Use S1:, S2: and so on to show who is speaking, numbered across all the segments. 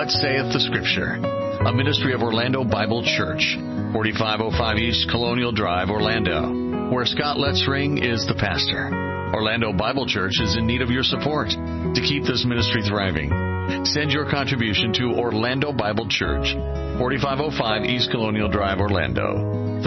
S1: What Saith the Scripture, a ministry of Orlando Bible Church, 4505 East Colonial Drive, Orlando, where Scott Letzring is the pastor. Orlando Bible Church is in need of your support to keep this ministry thriving. Send your contribution to Orlando Bible Church, 4505 East Colonial Drive, Orlando,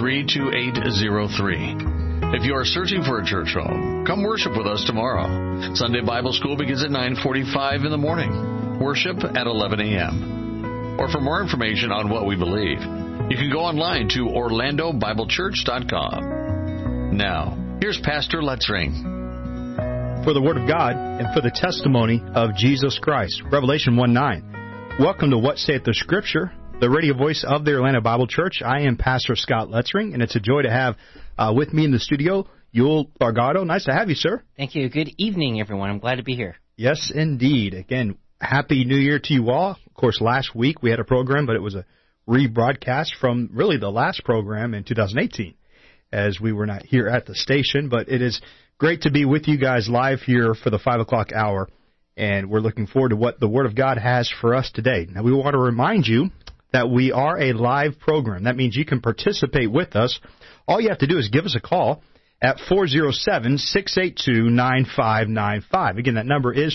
S1: 32803. If you are searching for a church home, come worship with us tomorrow. Sunday Bible School begins at 9:45 in the morning. Worship at 11 a.m. Or for more information on what we believe, you can go online to orlandobiblechurch.com. Now, here's Pastor Letzring.
S2: For the Word of God and for the testimony of Jesus Christ. Revelation 1:9. Welcome to What Saith the Scripture, the radio voice of the Orlando Bible Church. I am Pastor Scott Letzring, and it's a joy to have with me in the studio, Yul Largado. Nice to have you, sir.
S3: Thank you. Good evening, everyone. I'm glad to be here.
S2: Yes, indeed. Again, Happy New Year to you all. Of course, last week we had a program, but it was a rebroadcast from really the last program in 2018, as we were not here at the station. But it is great to be with you guys live here for the 5 o'clock hour, and we're looking forward to what the Word of God has for us today. Now, we want to remind you that we are a live program. That means you can participate with us. All you have to do is give us a call at 407-682-9595. Again, that number is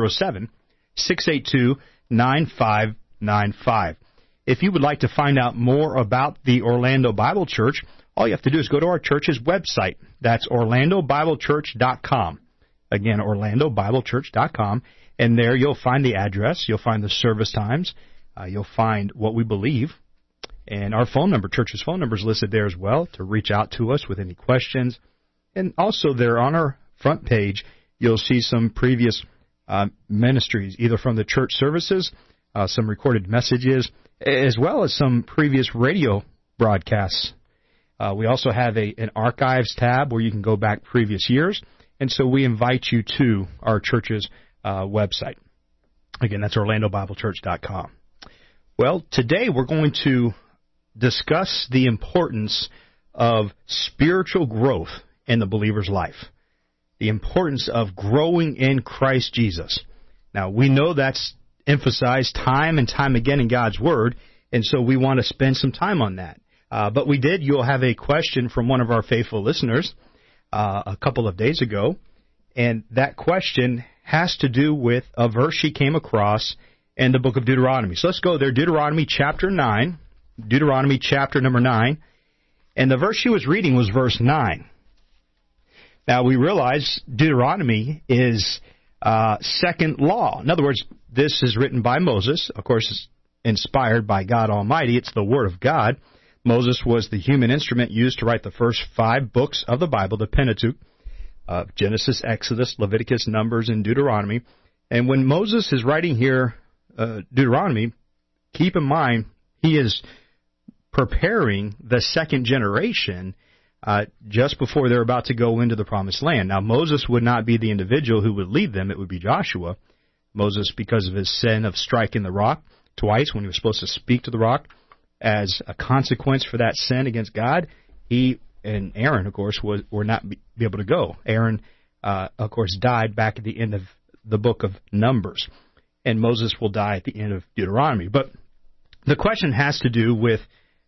S2: 407-682-9595. If you would like to find out more about the Orlando Bible Church, all you have to do is go to our church's website. That's orlandobiblechurch.com. Again, orlandobiblechurch.com. And there you'll find the address, you'll find the service times, you'll find what we believe, and our phone number, church's phone number, is listed there as well to reach out to us with any questions. And also there on our front page, you'll see some previous ministries, either from the church services, some recorded messages, as well as some previous radio broadcasts. We also have an archives tab where you can go back previous years, and so we invite you to our church's website. Again, that's orlandobiblechurch.com. Well, today we're going to discuss the importance of spiritual growth in the believer's life, the importance of growing in Christ Jesus. Now, we know that's emphasized time and time again in God's Word, and so we want to spend some time on that. But you'll have a question from one of our faithful listeners a couple of days ago, and that question has to do with a verse she came across in the book of Deuteronomy. So let's go there, Deuteronomy chapter number 9, and the verse she was reading was verse 9. Now, we realize Deuteronomy is second law. In other words, this is written by Moses. Of course, it's inspired by God Almighty. It's the Word of God. Moses was the human instrument used to write the first 5 books of the Bible, the Pentateuch, Genesis, Exodus, Leviticus, Numbers, and Deuteronomy. And when Moses is writing here Deuteronomy, keep in mind he is preparing the second generation just before they're about to go into the Promised Land. Now, Moses would not be the individual who would lead them. It would be Joshua. Moses, because of his sin of striking the rock twice when he was supposed to speak to the rock, as a consequence for that sin against God, he and Aaron, of course, were not be able to go. Aaron, of course, died back at the end of the book of Numbers, and Moses will die at the end of Deuteronomy. But the question has to do with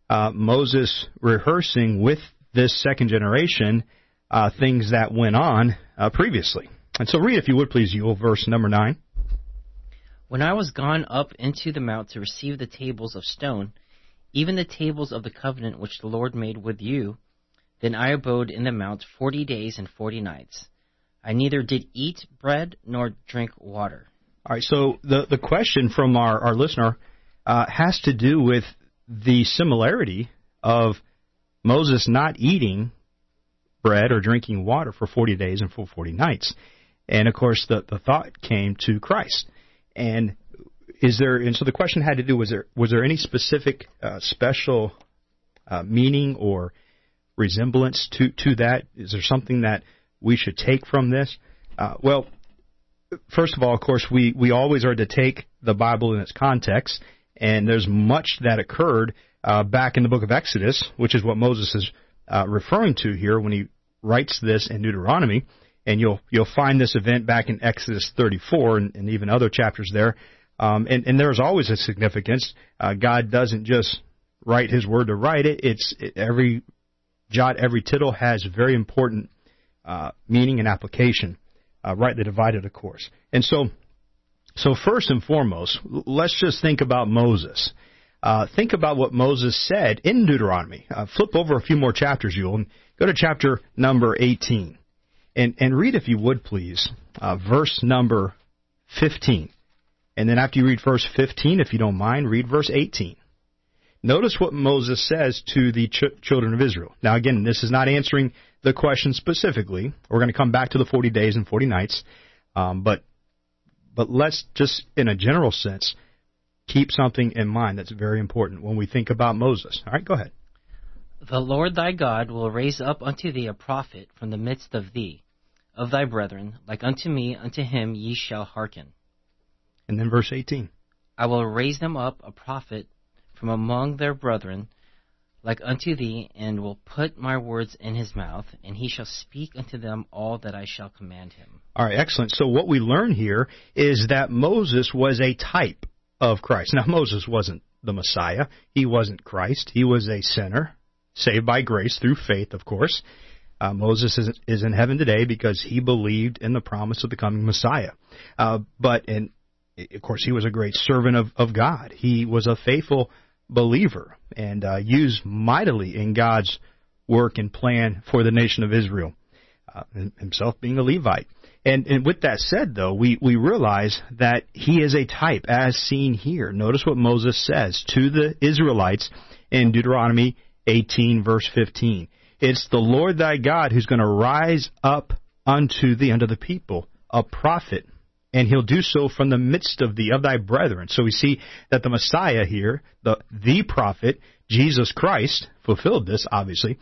S2: Moses rehearsing with this second generation things that went on previously. And so read, if you would, please, Yule, verse number 9.
S3: When I was gone up into the mount to receive the tables of stone, even the tables of the covenant which the Lord made with you, then I abode in the mount 40 days and 40 nights. I neither did eat bread nor drink water.
S2: All right, so the question from our listener has to do with the similarity of Moses not eating bread or drinking water for 40 days and for 40 nights. And, of course, the thought came to Christ. And so the question had to do, was there any specific special meaning or resemblance to that? Is there something that we should take from this? Well, first of all, of course, we always are to take the Bible in its context, and there's much that occurred back in the book of Exodus, which is what Moses is referring to here when he writes this in Deuteronomy. And you'll find this event back in Exodus 34 and even other chapters there. And there's always a significance. God doesn't just write His Word to write it. Every jot, every tittle has very important meaning and application, rightly divided, of course. And so first and foremost, let's just think about Moses. Think about what Moses said in Deuteronomy. Flip over a few more chapters, Yule, and go to chapter number 18. And read, if you would, please, verse number 15. And then after you read verse 15, if you don't mind, read verse 18. Notice what Moses says to the children of Israel. Now, again, this is not answering the question specifically. We're going to come back to the 40 days and 40 nights. But let's just, in a general sense, keep something in mind that's very important when we think about Moses. All right, go ahead.
S3: The Lord thy God will raise up unto thee a prophet from the midst of thee, of thy brethren, like unto me, unto him ye shall hearken.
S2: And then verse 18.
S3: I will raise them up a prophet from among their brethren, like unto thee, and will put my words in his mouth, and he shall speak unto them all that I shall command him.
S2: All right, excellent. So what we learn here is that Moses was a type of Christ. Now, Moses wasn't the Messiah. He wasn't Christ. He was a sinner, saved by grace through faith, of course. Moses is in heaven today because he believed in the promise of the coming Messiah. But of course, he was a great servant of God. He was a faithful believer and used mightily in God's work and plan for the nation of Israel, himself being a Levite. And with that said, though, we realize that he is a type, as seen here. Notice what Moses says to the Israelites in Deuteronomy 18, verse 15. It's the Lord thy God who's going to rise up unto thee, unto the people, a prophet, and he'll do so from the midst of thee, of thy brethren. So we see that the Messiah here, the prophet, Jesus Christ, fulfilled this, obviously.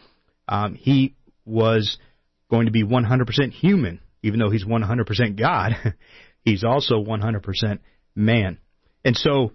S2: He was going to be 100% human. Even though he's 100% God, he's also 100% man. And so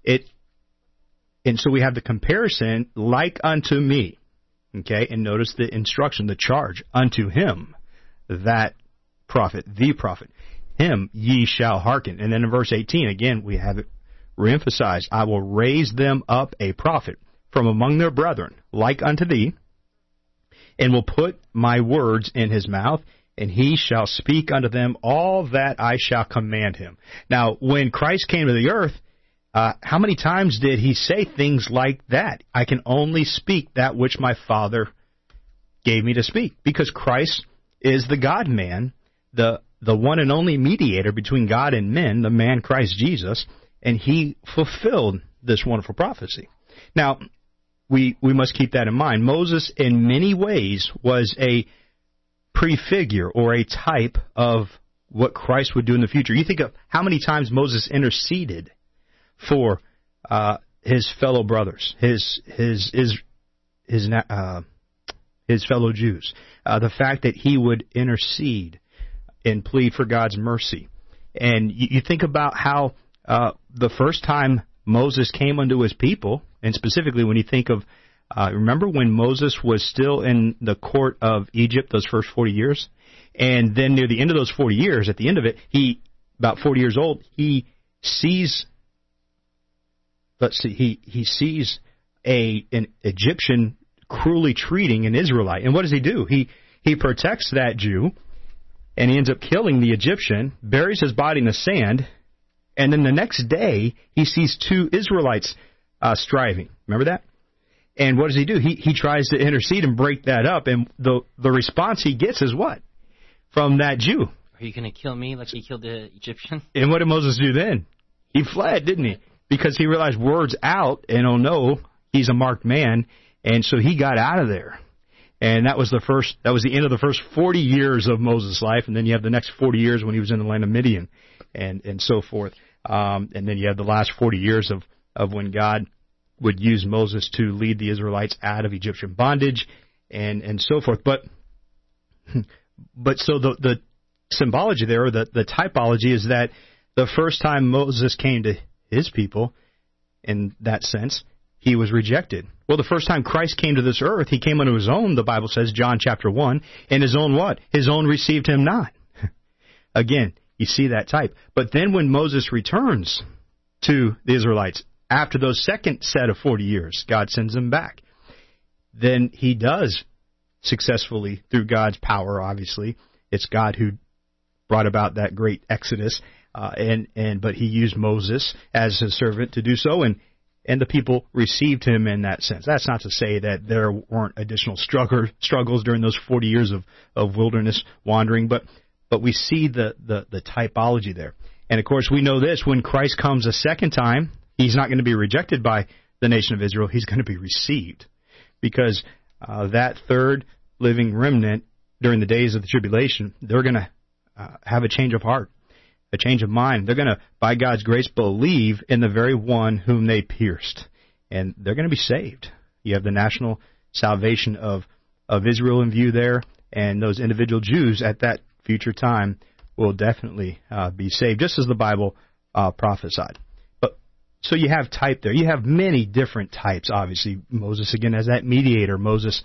S2: we have the comparison, like unto me. Okay, and notice the instruction, the charge, unto him, that prophet, the prophet. Him ye shall hearken. And then in verse 18, again, we have it reemphasized. I will raise them up a prophet from among their brethren, like unto thee, and will put my words in his mouth, and he shall speak unto them all that I shall command him. Now, when Christ came to the earth, how many times did he say things like that? I can only speak that which my Father gave me to speak. Because Christ is the God-man, the one and only mediator between God and men, the man Christ Jesus, and he fulfilled this wonderful prophecy. Now, we must keep that in mind. Moses, in many ways, was a prefigure or a type of what Christ would do in the future. You think of how many times Moses interceded for his fellow brothers, his fellow Jews. The fact that he would intercede and plead for God's mercy. And you think about how the first time Moses came unto his people, and specifically when you think of remember when Moses was still in the court of Egypt those first 40 years? And then near the end of those 40 years, at the end of it, about 40 years old, he sees an Egyptian cruelly treating an Israelite. And what does he do? He protects that Jew, and he ends up killing the Egyptian, buries his body in the sand, and then the next day he sees two Israelites striving. Remember that? And what does he do? He tries to intercede and break that up, and the response he gets is what? From that Jew.
S3: Are you going to kill me like you killed the Egyptian?
S2: And what did Moses do then? He fled, didn't he? Because he realized word's out, and oh no, he's a marked man, and so he got out of there. And that was the end of the first 40 years of Moses' life, and then you have the next 40 years when he was in the land of Midian, and so forth. And then you have the last 40 years of when God would use Moses to lead the Israelites out of Egyptian bondage, and so forth. But so the symbology there, or the typology, is that the first time Moses came to his people, in that sense, he was rejected. Well, the first time Christ came to this earth, he came unto his own, the Bible says, John chapter 1, and his own what? His own received him not. Again, you see that type. But then when Moses returns, to the Israelites. After those second set of 40 years, God sends them back. Then he does successfully, through God's power, obviously. It's God who brought about that great Exodus, but he used Moses as his servant to do so, and the people received him in that sense. That's not to say that there weren't additional struggles during those 40 years of wilderness wandering, but we see the typology there. And of course, we know this: when Christ comes a second time, he's not going to be rejected by the nation of Israel. He's going to be received, because that third living remnant during the days of the tribulation, they're going to have a change of heart, a change of mind. They're going to, by God's grace, believe in the very one whom they pierced, and they're going to be saved. You have the national salvation of Israel in view there, and those individual Jews at that future time will definitely be saved, just as the Bible prophesied. But so you have type there. You have many different types, obviously. Moses, again, as that mediator. Moses,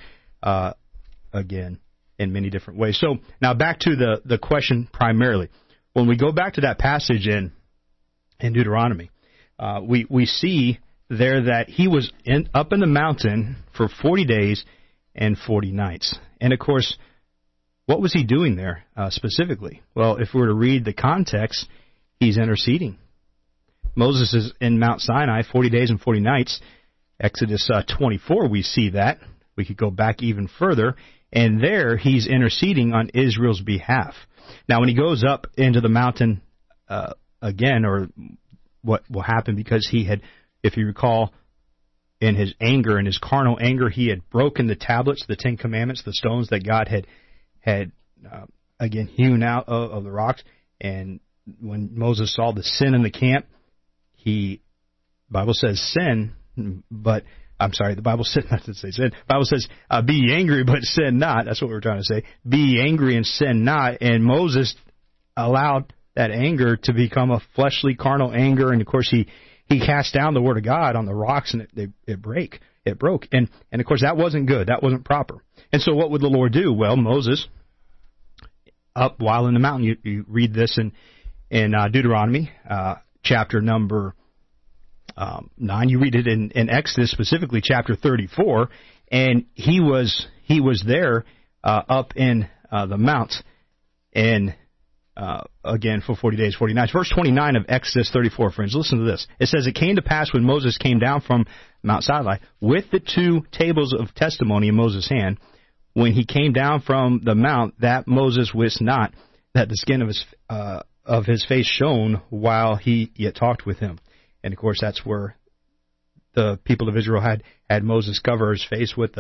S2: again, in many different ways. So now back to the question primarily. When we go back to that passage in Deuteronomy, we see there that he was up in the mountain for 40 days and 40 nights. And, of course, what was he doing there specifically? Well, if we were to read the context, he's interceding. Moses is in Mount Sinai 40 days and 40 nights. Exodus 24, we see that. We could go back even further. And there he's interceding on Israel's behalf. Now, when he goes up into the mountain again, or what will happen, because he had, if you recall, in his anger, in his carnal anger, he had broken the tablets, the Ten Commandments, the stones that God had again hewn out of the rocks. And when Moses saw the sin in the camp, the Bible says sin, but I'm sorry, the Bible says not to say sin. The Bible says, be ye angry, but sin not. That's what we're trying to say. Be ye angry and sin not. And Moses allowed that anger to become a fleshly, carnal anger. And, of course, he cast down the Word of God on the rocks, and it broke. And, of course, that wasn't good. That wasn't proper. And so what would the Lord do? Well, Moses, up while in the mountain, you read this in Deuteronomy, chapter number 9. You read it in Exodus, specifically chapter 34, and he was there up in the mount, and again for 40 days, 40 nights. Verse 29 of Exodus 34, friends, listen to this. It says, "It came to pass when Moses came down from Mount Sinai with the 2 tables of testimony in Moses' hand, when he came down from the mount, that Moses wist not that the skin of his face shone while he yet talked with him." And, of course, that's where the people of Israel had Moses cover his face with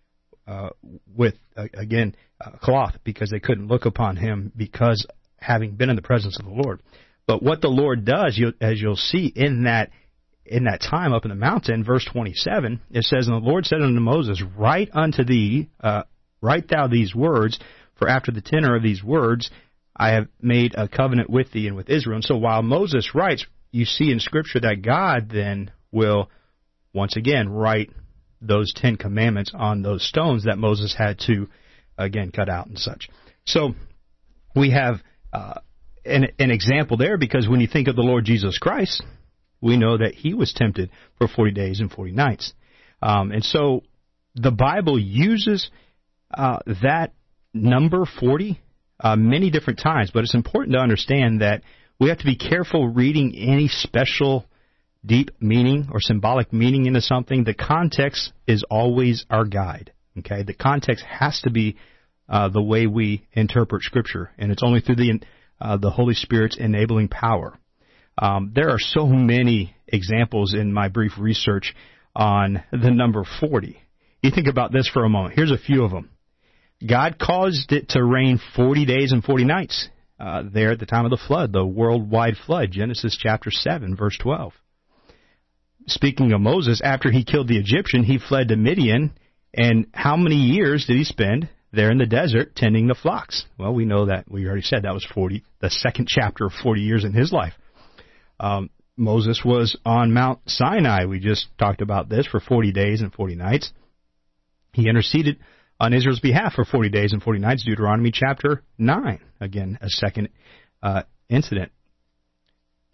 S2: cloth, because they couldn't look upon him, because having been in the presence of the Lord. But what the Lord does, as you'll see in that time up in the mountain, verse 27, it says, "And the Lord said unto Moses, Write thou these words, for after the tenor of these words I have made a covenant with thee and with Israel." And so while Moses writes, you see in Scripture that God then will once again write those 10 commandments on those stones that Moses had to, again, cut out and such. So we have an example there, because when you think of the Lord Jesus Christ, we know that he was tempted for 40 days and 40 nights. And so the Bible uses that number 40 many different times, but it's important to understand that we have to be careful reading any special deep meaning or symbolic meaning into something. The context is always our guide. Okay, the context has to be the way we interpret Scripture, and it's only through the Holy Spirit's enabling power. There are so many examples in my brief research on the number 40. You think about this for a moment. Here's a few of them. God caused it to rain 40 days and 40 nights there at the time of the flood, the worldwide flood, Genesis chapter 7, verse 12. Speaking of Moses, after he killed the Egyptian, he fled to Midian, and how many years did he spend there in the desert tending the flocks? Well, we know that. We already said that was 40, the second chapter of 40 years in his life. Moses was on Mount Sinai. We just talked about this for 40 days and 40 nights. He interceded on Israel's behalf for 40 days and 40 nights, Deuteronomy chapter 9. Again, a second incident.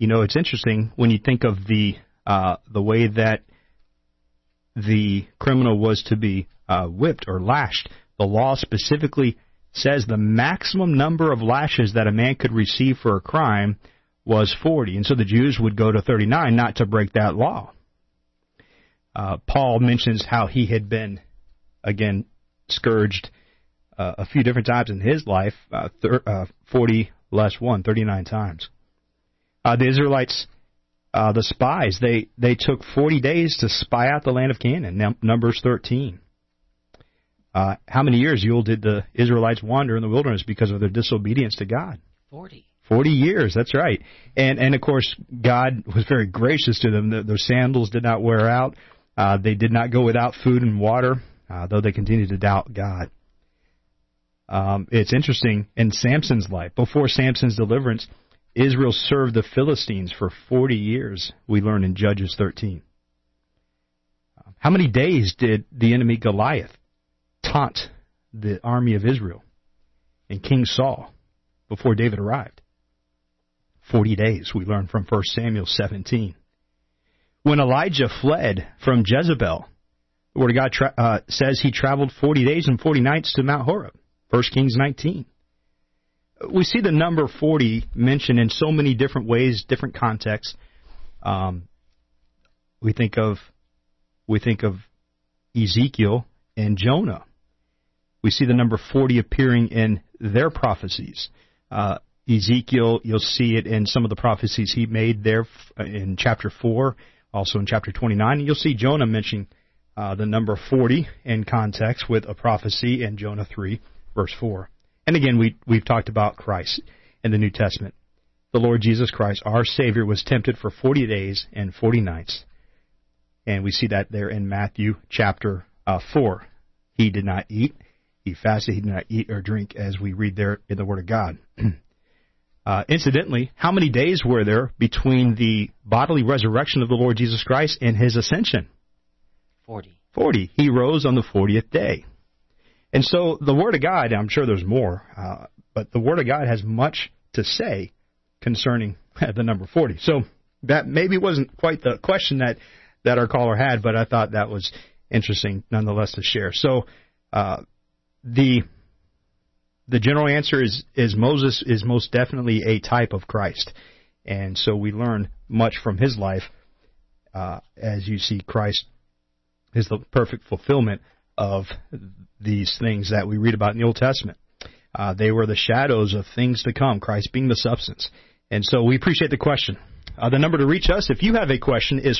S2: it's interesting when you think of the way that the criminal was to be whipped or lashed. The law specifically says the maximum number of lashes that a man could receive for a crime was 40. And so the Jews would go to 39 not to break that law. Paul mentions how he had been, again, scourged a few different times in his life, 40 less 1, 39 times. The Israelites, the spies, they took 40 days to spy out the land of Canaan, Numbers 13. How many years, Yule, did the Israelites wander in the wilderness because of their disobedience to God?
S3: 40.
S2: 40 years, that's right. And of course, God was very gracious to them. Their sandals did not wear out. They did not go without food and water, though they continued to doubt God. It's interesting, in Samson's life, before Samson's deliverance, Israel served the Philistines for 40 years, we learn in Judges 13. How many days did the enemy Goliath taunt the army of Israel and King Saul before David arrived? 40 days, we learn from 1 Samuel 17. When Elijah fled from Jezebel, the Word of God says he traveled 40 days and 40 nights to Mount Horeb, 1 Kings 19. We see the number 40 mentioned in so many different ways, different contexts. We think of Ezekiel and Jonah. We see the number 40 appearing in their prophecies. Ezekiel, you'll see it in some of the prophecies he made there in chapter 4, also in chapter 29. And you'll see Jonah mentioning the number 40 in context with a prophecy in Jonah 3, verse 4. And again, we've talked about Christ in the New Testament. The Lord Jesus Christ, our Savior, was tempted for 40 days and 40 nights. And we see that there in Matthew chapter 4. He did not eat. He fasted. He did not eat or drink, as we read there in the Word of God. Incidentally, how many days were there between the bodily resurrection of the Lord Jesus Christ and His ascension?
S3: 40.
S2: 40. He rose on the 40th day. And so the Word of God, I'm sure there's more, but the Word of God has much to say concerning the number 40. So that maybe wasn't quite the question that our caller had, but I thought that was interesting nonetheless to share. So the general answer is Moses is most definitely a type of Christ. And so we learn much from his life. As you see, Christ is the perfect fulfillment of these things that we read about in the Old Testament. They were the shadows of things to come, Christ being the substance. And so we appreciate the question. The number to reach us, if you have a question, is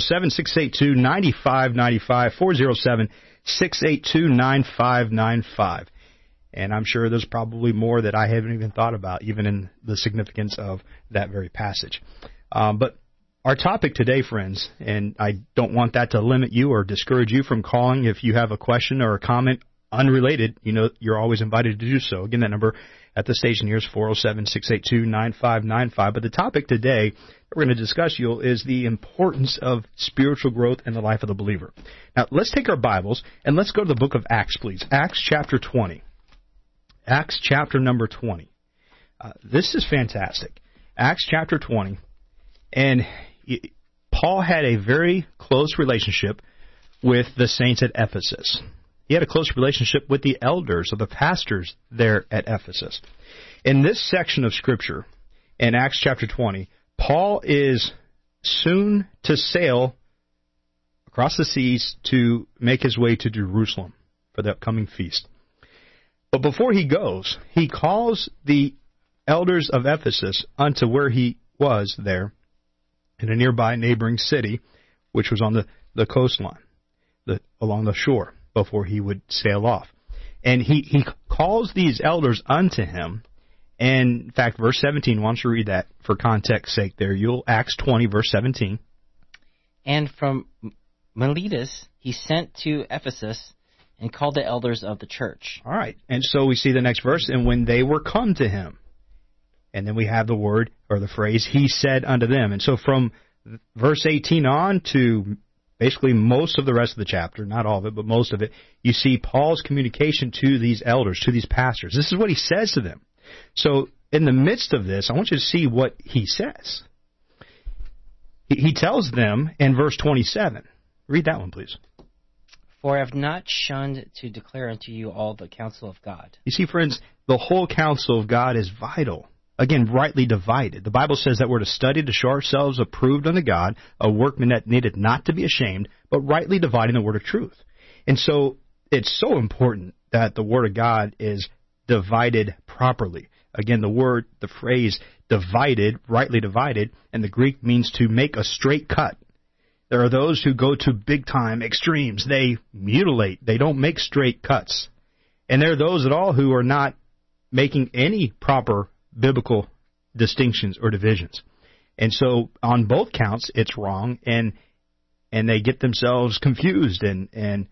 S2: 407-682-9595, 407-682-9595. And I'm sure there's probably more that I haven't even thought about, even in the significance of that very passage. But our topic today, friends, and I don't want that to limit you or discourage you from calling. If you have a question or a comment unrelated, you're always invited to do so. Again, that number at the station here is 407-682-9595. But the topic today that we're going to discuss, Yul, is the importance of spiritual growth in the life of the believer. Now, let's take our Bibles and let's go to the book of Acts, please. Acts chapter 20. Acts chapter number 20. This is fantastic. Acts chapter 20. And Paul had a very close relationship with the saints at Ephesus. He had a close relationship with the elders or the pastors there at Ephesus. In this section of Scripture, in Acts chapter 20, Paul is soon to sail across the seas to make his way to Jerusalem for the upcoming feast. But before he goes, he calls the elders of Ephesus unto where he was there in a nearby neighboring city, which was on the coastline, along the shore, before he would sail off. And he calls these elders unto him. And in fact, verse 17, why don't you read that for context's sake there? Acts 20, verse 17.
S3: And from Miletus he sent to Ephesus and called the elders of the church.
S2: All right. And so we see the next verse, and when they were come to him, and then we have the word or the phrase, he said unto them. And so from verse 18 on to basically most of the rest of the chapter, not all of it, but most of it, you see Paul's communication to these elders, to these pastors. This is what he says to them. So in the midst of this, I want you to see what he says. He tells them in verse 27. Read that one, please.
S3: For I have not shunned to declare unto you all the counsel of God.
S2: You see, friends, the whole counsel of God is vital. Again, rightly divided. The Bible says that we're to study to show ourselves approved unto God, a workman that needed not to be ashamed, but rightly dividing the word of truth. And so it's so important that the word of God is divided properly. Again, the phrase divided, rightly divided, in the Greek means to make a straight cut. There are those who go to big-time extremes. They mutilate. They don't make straight cuts. And there are those at all who are not making any proper biblical distinctions or divisions. And so on both counts, it's wrong, and they get themselves confused and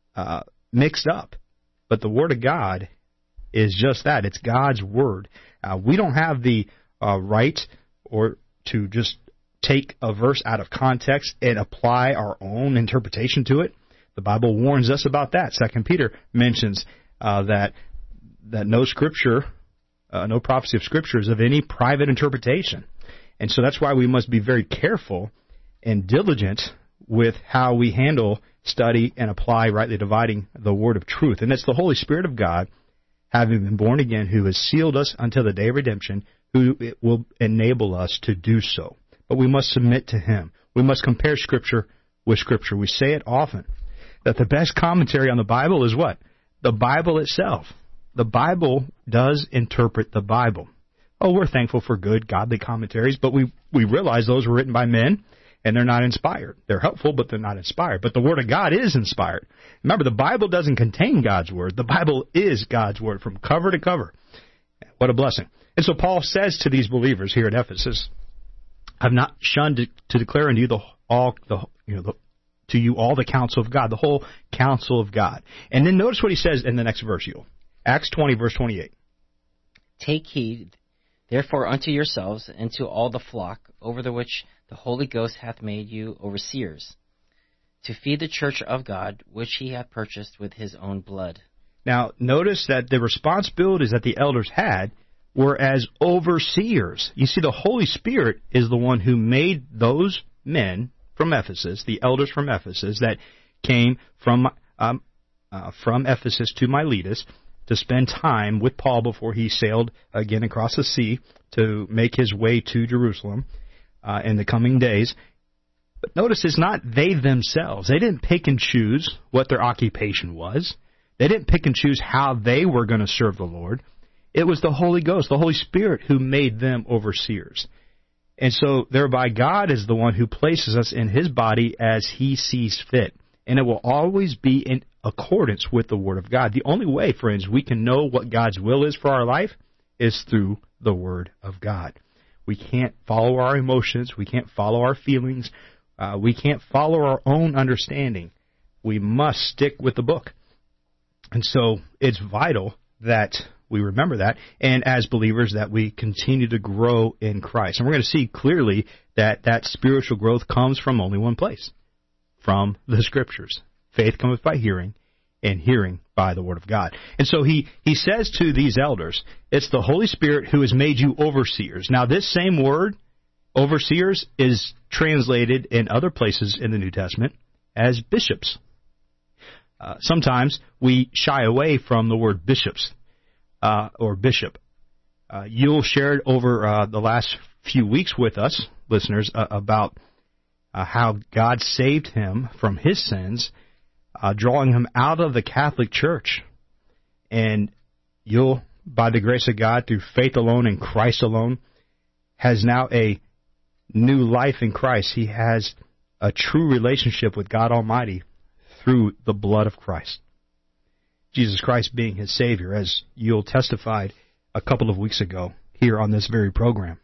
S2: mixed up. But the Word of God is just that. It's God's Word. We don't have the right or to just take a verse out of context and apply our own interpretation to it. The Bible warns us about that. 2 Peter mentions that no Scripture, no prophecy of Scripture is of any private interpretation. And so that's why we must be very careful and diligent with how we handle, study, and apply rightly dividing the word of truth. And it's the Holy Spirit of God, having been born again, who has sealed us until the day of redemption, who will enable us to do so. But we must submit to Him. We must compare Scripture with Scripture. We say it often, that the best commentary on the Bible is what? The Bible itself. The Bible does interpret the Bible. Oh, we're thankful for good, godly commentaries, but we realize those were written by men, and they're not inspired. They're helpful, but they're not inspired. But the Word of God is inspired. Remember, the Bible doesn't contain God's Word. The Bible is God's Word from cover to cover. What a blessing. And so Paul says to these believers here at Ephesus, I've not shunned to declare unto you to you all the counsel of God, the whole counsel of God. And then notice what he says in the next verse, Acts 20, verse 28.
S3: Take heed, therefore, unto yourselves and to all the flock, over the which the Holy Ghost hath made you overseers, to feed the church of God, which he hath purchased with his own blood.
S2: Now, notice that the responsibilities that the elders had were as overseers. You see, the Holy Spirit is the one who made those men from Ephesus, the elders from Ephesus, that came from Ephesus to Miletus to spend time with Paul before he sailed again across the sea to make his way to Jerusalem in the coming days. But notice it's not they themselves. They didn't pick and choose what their occupation was. They didn't pick and choose how they were going to serve the Lord. It was the Holy Ghost, the Holy Spirit, who made them overseers. And so thereby God is the one who places us in His body as He sees fit. And it will always be in accordance with the Word of God. The only way, friends, we can know what God's will is for our life is through the Word of God. We can't follow our emotions. We can't follow our feelings. We can't follow our own understanding. We must stick with the book. And so it's vital that we remember that, and as believers that we continue to grow in Christ. And we're going to see clearly that that spiritual growth comes from only one place, from the Scriptures. Faith cometh by hearing, and hearing by the Word of God. And so he says to these elders, it's the Holy Spirit who has made you overseers. Now this same word, overseers, is translated in other places in the New Testament as bishops. Sometimes we shy away from the word bishops or bishop. You'll shared over the last few weeks with us, listeners, about how God saved him from his sins, drawing him out of the Catholic Church. And you'll, by the grace of God, through faith alone in Christ alone, has now a new life in Christ. He has a true relationship with God Almighty through the blood of Christ. Jesus Christ being his Savior, as you'll testified a couple of weeks ago here on this very program.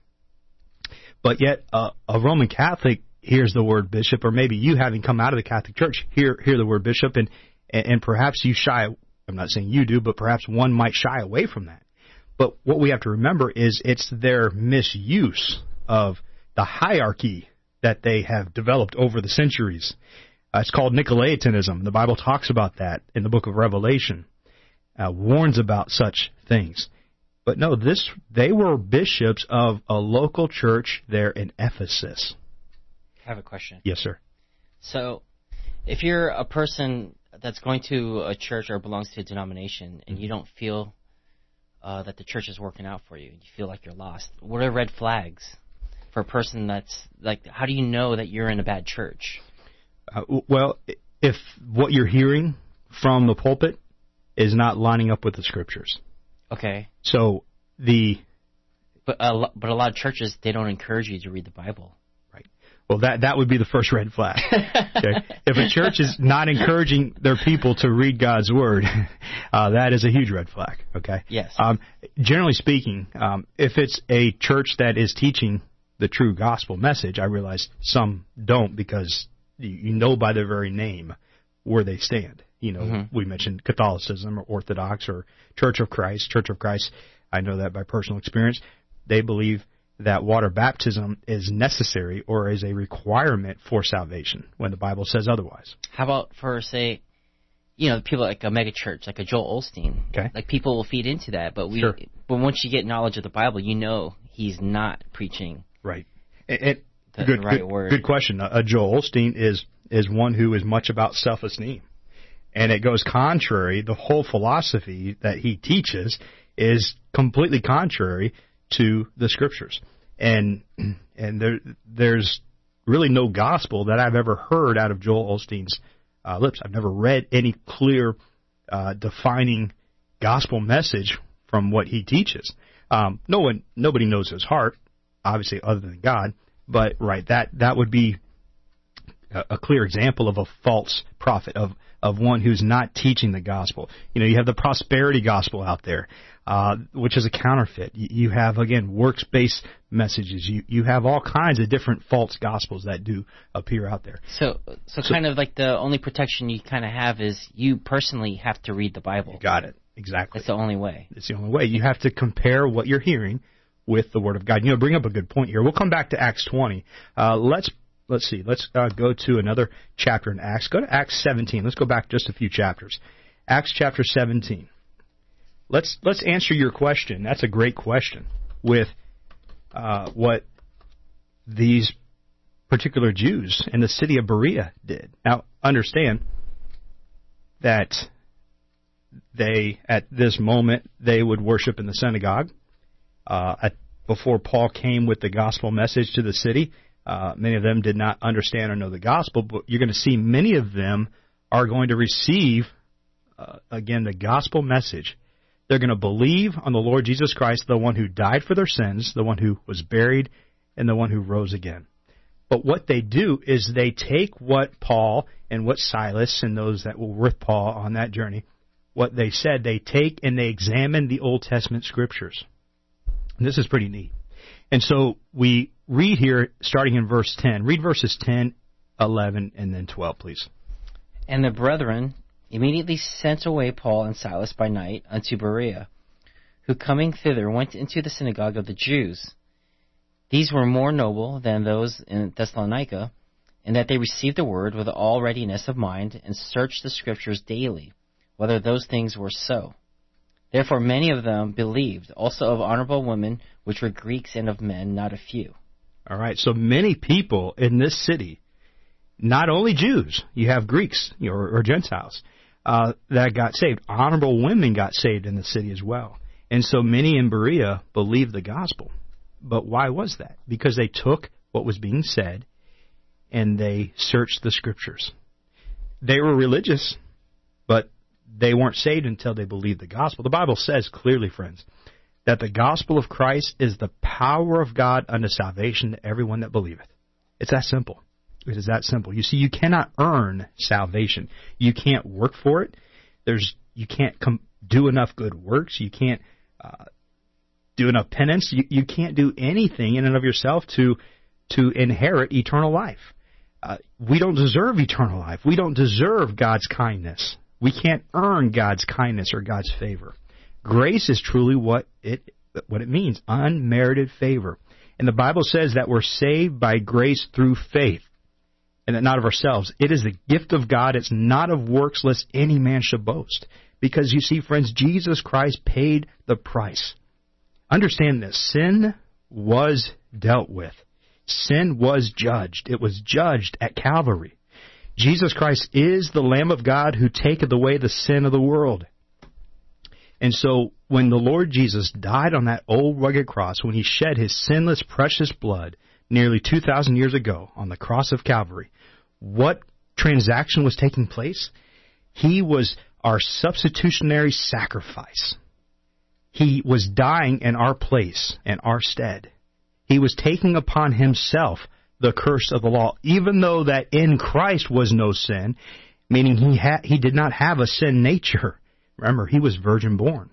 S2: But yet, a Roman Catholic hears the word bishop, or maybe you, having come out of the Catholic Church, hear the word bishop, and perhaps you shy, I'm not saying you do, but perhaps one might shy away from that. But what we have to remember is it's their misuse of the hierarchy that they have developed over the centuries. It's called Nicolaitanism. The Bible talks about that in the book of Revelation, warns about such things. But no, they were bishops of a local church there in Ephesus.
S3: I have a question.
S2: Yes, sir.
S3: So, if you're a person that's going to a church or belongs to a denomination and you don't feel that the church is working out for you, you feel like you're lost, what are red flags for a person that's like, how do you know that you're in a bad church?
S2: Well, if what you're hearing from the pulpit is not lining up with the Scriptures.
S3: Okay.
S2: So
S3: But a lot of churches, they don't encourage you to read the Bible.
S2: Right. Well, that would be the first red flag. Okay. If a church is not encouraging their people to read God's Word, that is a huge red flag. Okay.
S3: Yes.
S2: Generally speaking, if it's a church that is teaching the true gospel message, I realize some don't because you know by their very name where they stand. You know, we mentioned Catholicism or Orthodox or Church of Christ. Church of Christ, I know that by personal experience. They believe that water baptism is necessary or is a requirement for salvation when the Bible says otherwise.
S3: How about for, say, people like a mega church, like a Joel Osteen?
S2: Okay.
S3: Like people will feed into that, but
S2: Sure.
S3: But once you get knowledge of the Bible, you know he's not preaching
S2: right.
S3: the right word.
S2: Good question. A Joel Osteen is one who is much about self-esteem. And it goes contrary, the whole philosophy that he teaches is completely contrary to the Scriptures. And there's really no gospel that I've ever heard out of Joel Osteen's lips. I've never read any clear defining gospel message from what he teaches. Nobody knows his heart, obviously, other than God. But right, that would be a clear example of a false prophet, of one who's not teaching the gospel. You have the prosperity gospel out there, which is a counterfeit. You have, again, works-based messages. You have all kinds of different false gospels that do appear out there.
S3: So kind of like the only protection you kind of have is you personally have to read the Bible.
S2: You got it. Exactly.
S3: It's the only way.
S2: It's the only way. You have to compare what you're hearing with the Word of God. Bring up a good point here. We'll come back to Acts 20. Let's see. Let's go to another chapter in Acts. Go to Acts 17. Let's go back just a few chapters. Acts chapter 17. Let's answer your question. That's a great question with what these particular Jews in the city of Berea did. Now, understand that at this moment, they would worship in the synagogue. Before Paul came with the gospel message to the city, many of them did not understand or know the gospel, but you're going to see many of them are going to receive, again, the gospel message. They're going to believe on the Lord Jesus Christ, the one who died for their sins, the one who was buried, and the one who rose again. But what they do is they take what Paul and what Silas and those that were with Paul on that journey, what they said, they take and they examine the Old Testament Scriptures. And this is pretty neat. And so we read here, starting in verse 10. Read verses 10, 11, and then 12, please.
S3: And the brethren immediately sent away Paul and Silas by night unto Berea, who coming thither went into the synagogue of the Jews. These were more noble than those in Thessalonica, in that they received the word with all readiness of mind, and searched the Scriptures daily, whether those things were so. Therefore many of them believed, also of honorable women, which were Greeks, and of men, not a few.
S2: All right, so many people in this city, not only Jews, you have Greeks or Gentiles, that got saved. Honorable women got saved in the city as well. And so many in Berea believed the gospel. But why was that? Because they took what was being said and they searched the Scriptures. They were religious, but they weren't saved until they believed the gospel. The Bible says clearly, friends, that the gospel of Christ is the power of God unto salvation to everyone that believeth. It's that simple. It is that simple. You see, you cannot earn salvation. You can't work for it. You can't do enough good works. You can't do enough penance. You can't do anything in and of yourself to inherit eternal life. We don't deserve eternal life. We don't deserve God's kindness. We can't earn God's kindness or God's favor. Grace is truly what it means, unmerited favor. And the Bible says that we're saved by grace through faith, and that not of ourselves. It is the gift of God. It's not of works, lest any man should boast. Because you see, friends, Jesus Christ paid the price. Understand this. Sin was dealt with. Sin was judged. It was judged at Calvary. Jesus Christ is the Lamb of God who taketh away the sin of the world. And so when the Lord Jesus died on that old rugged cross, when he shed his sinless, precious blood nearly 2,000 years ago on the cross of Calvary, what transaction was taking place? He was our substitutionary sacrifice. He was dying in our place, in our stead. He was taking upon himself the curse of the law, even though that in Christ was no sin, meaning he did not have a sin nature. Remember, he was virgin born.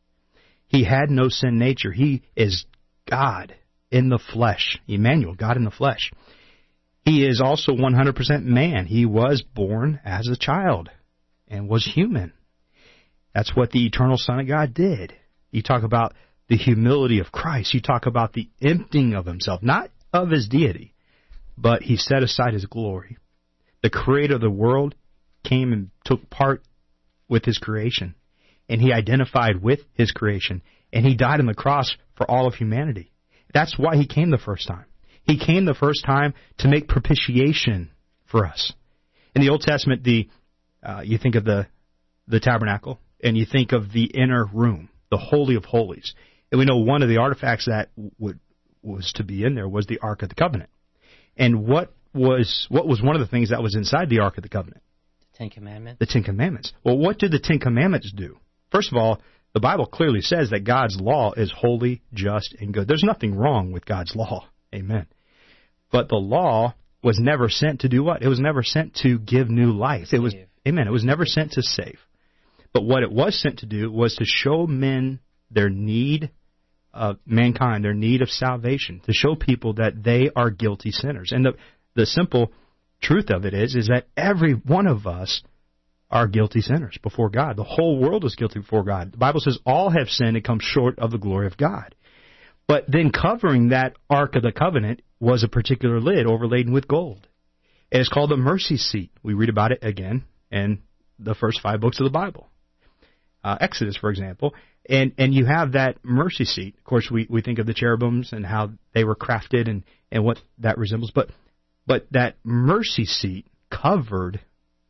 S2: He had no sin nature. He is God in the flesh. Emmanuel, God in the flesh. He is also 100% man. He was born as a child and was human. That's what the eternal Son of God did. You talk about the humility of Christ. You talk about the emptying of himself, not of his deity, but he set aside his glory. The creator of the world came and took part with his creation, and he identified with his creation, and he died on the cross for all of humanity. That's why he came the first time. He came the first time to make propitiation for us. In the Old Testament, you think of the tabernacle, and you think of the inner room, the Holy of Holies. And we know one of the artifacts that was to be in there was the Ark of the Covenant. And what was one of the things that was inside the Ark of the Covenant?
S3: The Ten Commandments.
S2: The Ten Commandments. Well, what did the Ten Commandments do? First of all, the Bible clearly says that God's law is holy, just, and good. There's nothing wrong with God's law. Amen. But the law was never sent to do what? It was never sent to give new life. It was, amen, it was never sent to save. But what it was sent to do was to show men their need of mankind, their need of salvation, to show people that they are guilty sinners. And the simple truth of it is that every one of us are guilty sinners before God. The whole world is guilty before God. The Bible says all have sinned and come short of the glory of God. But then covering that Ark of the Covenant was a particular lid overladen with gold. And it's called the mercy seat. We read about it again in the first 5 books of the Bible. Exodus, for example. And you have that mercy seat. Of course, we think of the cherubims and how they were crafted and what that resembles. But that mercy seat covered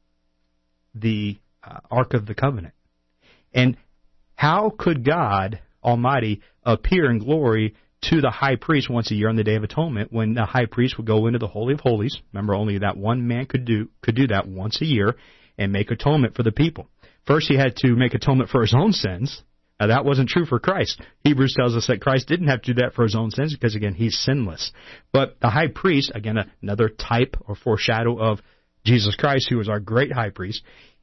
S2: the Ark of the Covenant. And how could God Almighty appear in glory to the high priest once a year on the Day of Atonement, when the high priest would go into the Holy of Holies? Remember, only that one man could do that once a year and make atonement for the people. First, he had to make atonement for his own sins. Now, that wasn't true for Christ. Hebrews tells us that Christ didn't have to do that for his own sins because, again, he's sinless. But the high priest, again, another type or foreshadow of Jesus Christ, who was our great high priest,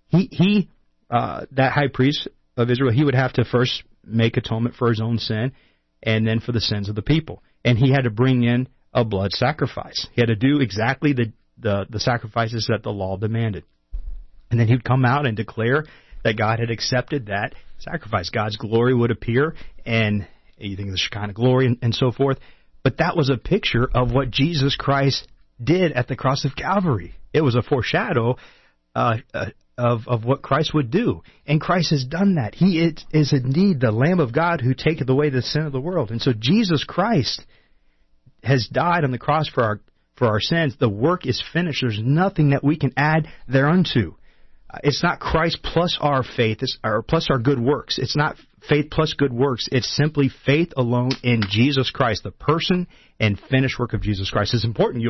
S2: that high priest of Israel, he would have to first make atonement for his own sin and then for the sins of the people. And he had to bring in a blood sacrifice. He had to do exactly the sacrifices that the law demanded. And then he'd come out and declare that God had accepted that sacrifice. God's glory would appear, and you think of the Shekinah glory and so forth. But that was a picture of what Jesus Christ did at the cross of Calvary. It was a foreshadow of what Christ would do. And Christ has done that. He is indeed the Lamb of God who taketh away the sin of the world. And so Jesus Christ has died on the cross for our sins. The work is finished. There's nothing that we can add thereunto. It's not Christ plus our faith, or plus our good works. It's not faith plus good works. It's simply faith alone in Jesus Christ, the person and finished work of Jesus Christ. It's important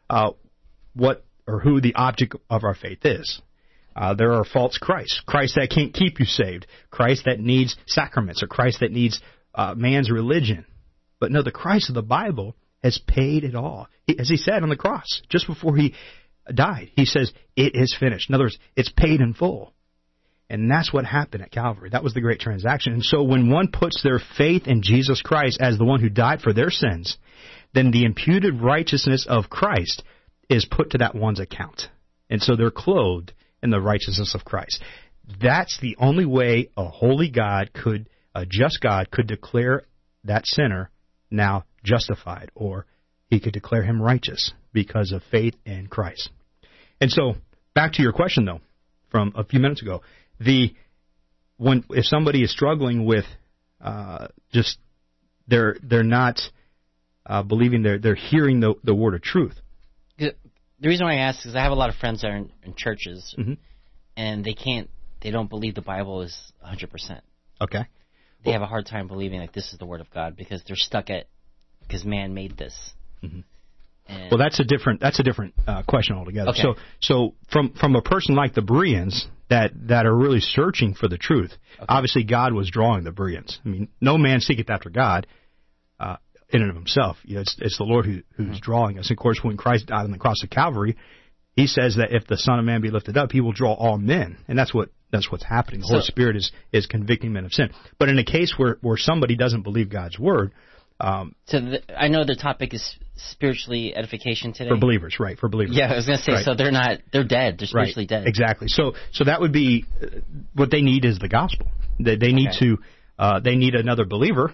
S2: what or who the object of our faith is. There are false Christs. Christ that can't keep you saved. Christ that needs sacraments, or Christ that needs man's religion. But no, the Christ of the Bible has paid it all. As he said on the cross, just before he died, he says, it is finished. In other words, it's paid in full. And that's what happened at Calvary. That was the great transaction. And so when one puts their faith in Jesus Christ as the one who died for their sins, then the imputed righteousness of Christ is put to that one's account. And so they're clothed in the righteousness of Christ. That's the only way a holy God a just God could declare that sinner now justified, or he could declare him righteous because of faith in Christ. And so, back to your question, though, from a few minutes ago, if somebody is struggling with they're not believing they're hearing the word of truth.
S3: The reason why I ask is I have a lot of friends that are in churches,
S2: Mm-hmm.
S3: and they don't believe the Bible is 100%.
S2: Okay.
S3: They have a hard time believing like this is the Word of God because they're stuck at because man made this.
S2: Mm-hmm.
S3: And
S2: Well, that's a different question altogether.
S3: Okay.
S2: So from a person like the Bereans that are really searching for the truth, obviously God was drawing the Bereans. I mean, no man seeketh after God in and of himself. You know, it's the Lord who's drawing us. Of course, when Christ died on the cross of Calvary, He says that if the Son of Man be lifted up, He will draw all men, and that's what's happening. The Holy Spirit is convicting men of sin. But in a case where somebody doesn't believe God's word.
S3: I know the topic is spiritually edification today.
S2: For believers, right? For believers.
S3: Yeah, I was going to say,
S2: right.
S3: So they're dead. They're spiritually dead.
S2: Exactly. So that would be what they need is the gospel. They need they need another believer,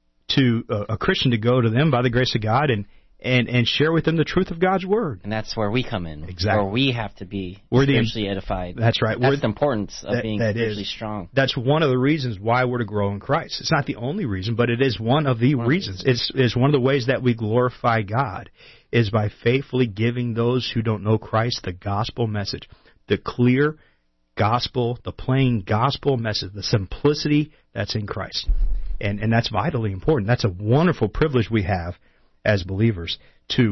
S2: a Christian to go to them by the grace of God and share with them the truth of God's word.
S3: And that's where we come in.
S2: Exactly.
S3: Where we have to be spiritually edified.
S2: That's right.
S3: That's the importance of being spiritually strong.
S2: That's one of the reasons why we're to grow in Christ. It's not the only reason, but it is one of the reasons. It's one of the ways that we glorify God is by faithfully giving those who don't know Christ the gospel message, the clear gospel, the plain gospel message, the simplicity that's in Christ. And that's vitally important. That's a wonderful privilege we have as believers to